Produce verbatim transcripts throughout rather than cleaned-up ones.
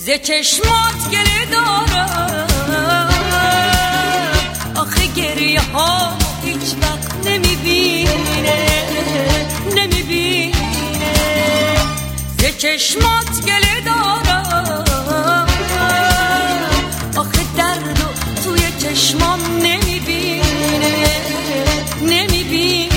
ز چشمات گله دارم، آخه گریه ها هیچ وقت نمیبینه نمیبینه. ز چشمات گله دارم، آخه درد و توی چشمام نمیبینه نمیبینه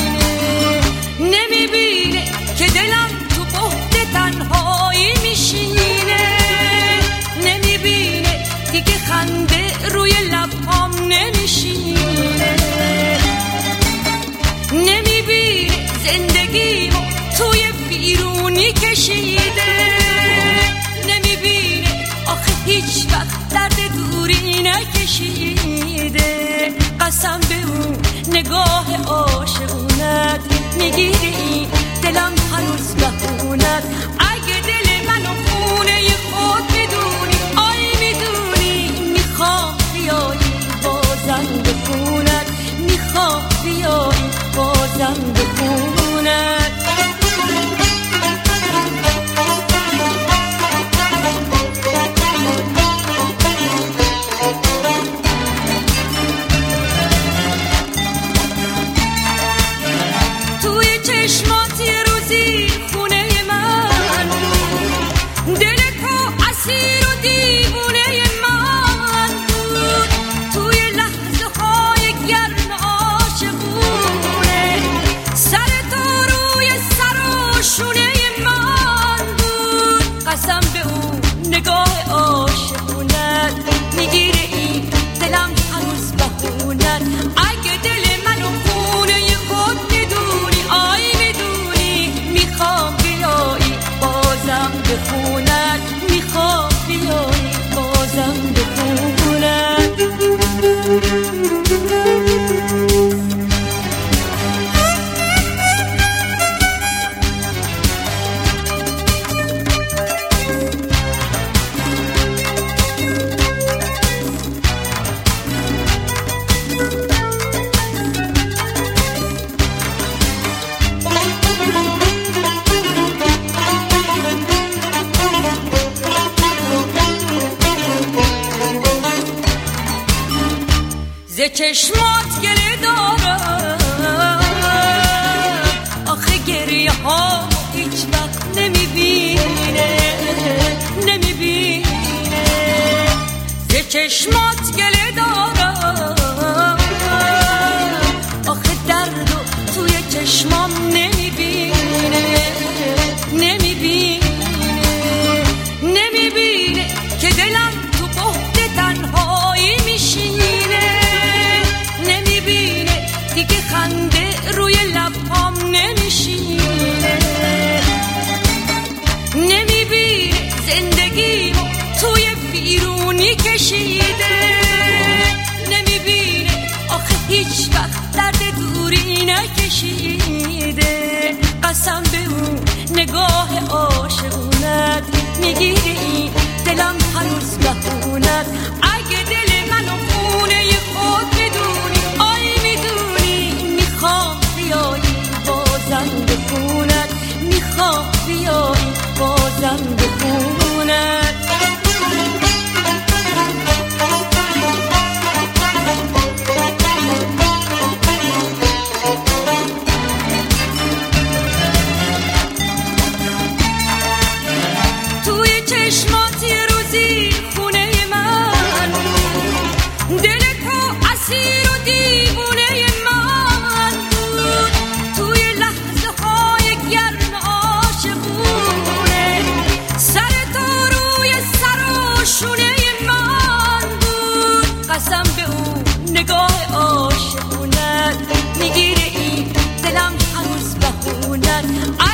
نمیبینه که دلم تو بحت تنهایی میشینه. نمیبینه دیگه خنده روی لبام نمیشینه. نمیبینه زندگیمو توی بیرونی کشیده. نمیبینه آخه هیچ وقت درد دوری نکشیده. قسم به اون نگاه عاشقونت، میگیری دلم هنوز بهونت. اگه دل منو خونه خود میدونی، آی میدونی میخوام بیایی بازم بخونت، میخوام بیایی بازم بخونت. توی چشمات یه روزی خونه من، دل تو اسیر و دیوونه من بود. توی لحظه های گرم عاشقونه، سر تو روی سر و شونه من بود. قسم به اون نگاه عاشقونت، میگیره این دلم هنوز بهونت. اگه دل منو خونه خود میدونی، آی میدونی میخوام بیایی بازم بخونت، میخوام بیایی بازم بخونت. ز چشمات گله دارم، آخه گریه ها هیچ وقت نمیبینه نمیبینه. ز چشمات گله دارم، آخه درد و توی چشمام نمیبینه نمیبینه نمیبینه که دلم تو بحت تنهایی میشینه. نمیبینه دیگه خنده روی لبام نمیشینه. نمیبینه زندگیمو توی بیرونی کشیده. نمیبینه آخه هیچ وقت درد دوری نکشیده. قسم به اون نگاه عاشقونت، میگیری دلم هنوز بهونت. اگه دل منو خونه خود میدونی، آی میدونی میخوام بیایی بازم بخونت، میخوام بیایی بازم بخونت. توی چشمات یه روزی خونه من، دل تو اسیر و دیوونه من بود. توی لحظه های گرم عاشقونه، سر تو روی سر و شونه من بود. قسم به اون نگاه عاشقونت، میگیره این دلم هنوز بهونت.